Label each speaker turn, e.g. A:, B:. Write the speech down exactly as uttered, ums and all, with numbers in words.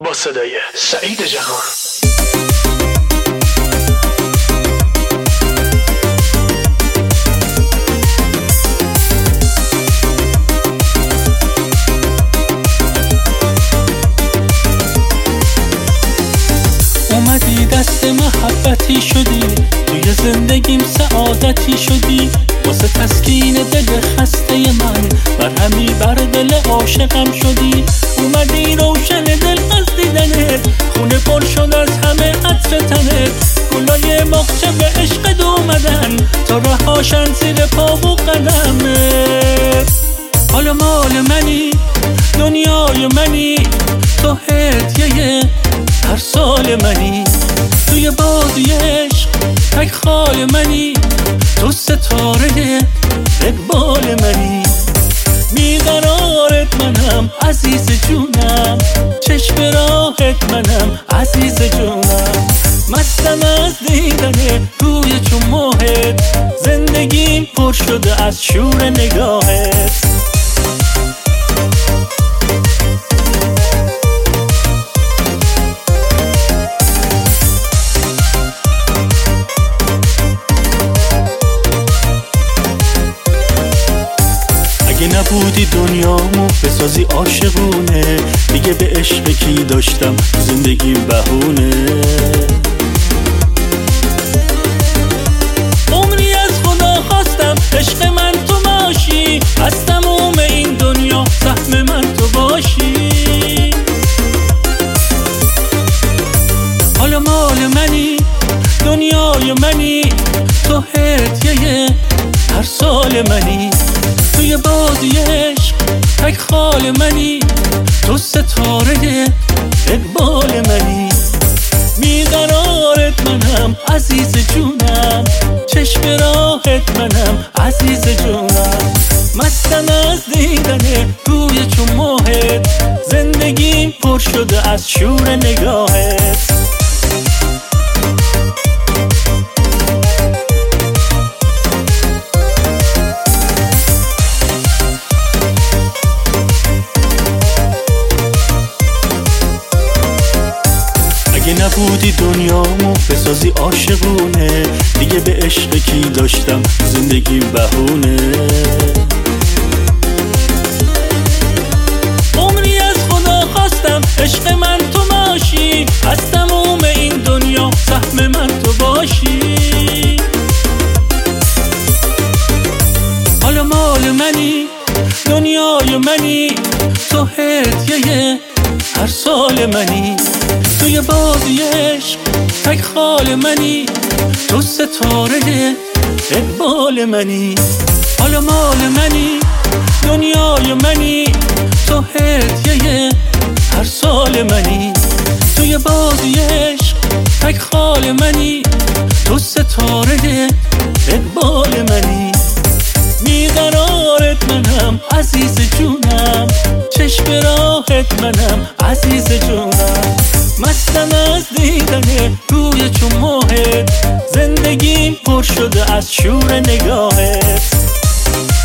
A: با صدای سعید جهان.
B: اومدی دست محبتی شدی، توی زندگیم سعادتی شدی، واسه تسکین دل خسته من مرهمی بر دل عاشقم شدی. اومدی روشن دل از دیدنت، خونه پر شد از همه عطر تنت، گلای مخچه به عشقت اومدن تا رهاشن زیر پا و قدمت. حال مال منی، دنیای منی، تو هدیه هر سال منی، توی بازی عشق تک خال منی، تو ستاره اقبال منی. بیقرارت منم عزیز جونم، چشم راهت منم عزیز جونم، مستم از دیدن روی چون ماهت، زندگیم پر شده از شور نگاهت. اگه نبودی دنیامو بسازی عاشقونه، دیگه به عشق کی داشتم زندگیم بهونه. عمری از خدا خواستم عشق من تو باشی، از تموم این دنیا سهم من تو باشی. حال مال منی، دنیای منی، تو هدیه هر سال منی، توی بازی عشق تک خال منی، تو ستاره اقبال منی. بیقرارت منم عزیز جونم، چشم راهت منم عزیز جونم، مستم از دیدن روی چون ماهت، زندگیم پر شده از شور نگاهت. اگه نبودی دنیامو بسازی عاشقونه، دیگه به عشق کی داشتم زندگیم بهونه. عمری از خدا خواستم عشق من تو باشی، از تموم این دنیا سهم من تو باشی. حال مال منی، دنیای منی، تو هدیه هر سال منی، توی بازی عشق تک خال منی، تو ستاره اقبال منی. حال مال منی، دنیای منی، تو هدیه هر سال منی، توی بازی عشق تک خال منی، تو ستاره اقبال منی. بیقرارت منم عزیز جونم، چشم راهت منم عزیز جونم، مستم از دیدن روی چون ماهت، زندگیم پر شده از شور نگاهت.